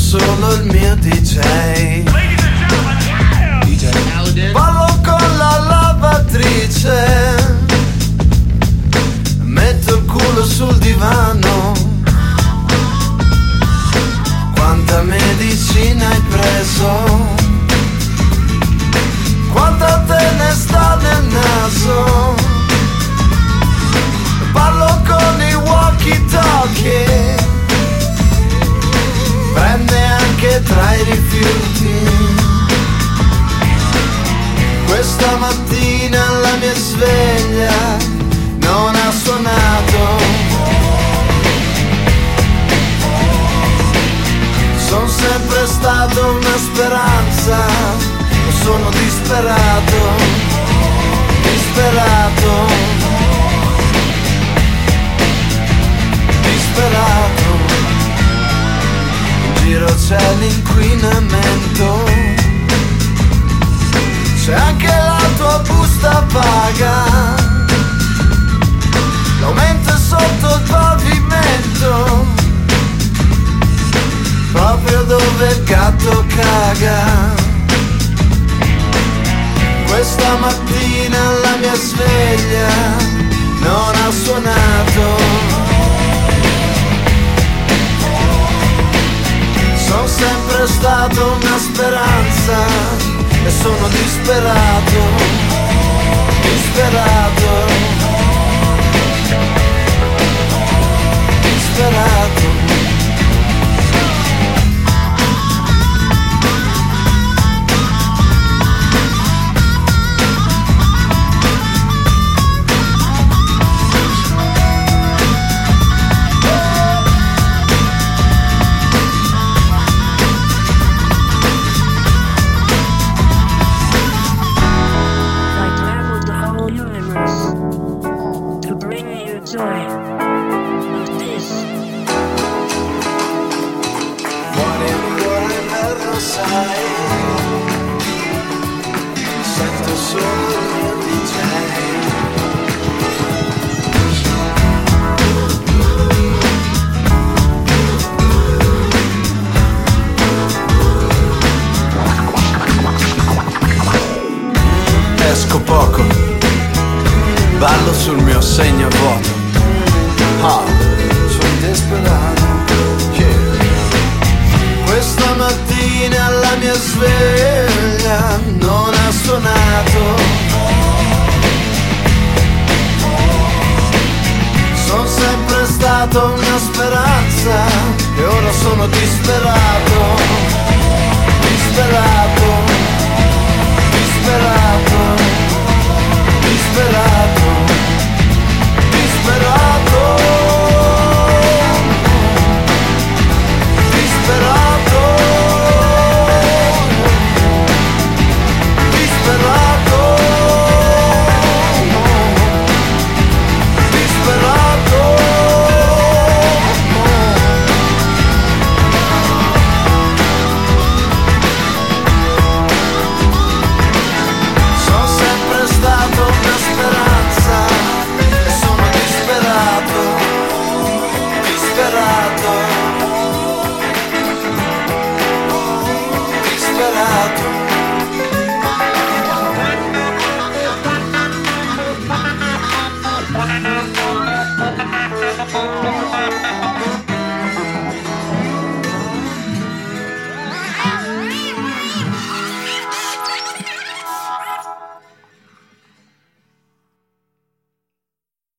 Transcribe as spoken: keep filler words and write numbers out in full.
solo il mio D J. D J Alden. Ballo con la lavatrice, metto il culo sul divano. Quanta medicina hai preso? Quanta te ne sta nel naso? Parlo con i walkie-talkie, prende anche tra i rifiuti. Questa mattina la mia sveglia non ha suonato. Sono sempre stato una speranza, sono disperato, disperato, disperato. In giro c'è l'inquinamento, c'è anche la tua busta paga, l'aumento è sotto il pavimento, proprio dove il gatto caga. Questa mattina la mia sveglia non ha suonato. Sono sempre stato una speranza e sono disperato, disperato, disperato. Esco poco, ballo sul mio segno vuoto. Ah, sono disperato, yeah. Questa mattina la mia sveglia non ha suonato. Sono sempre stato una speranza e ora sono disperato,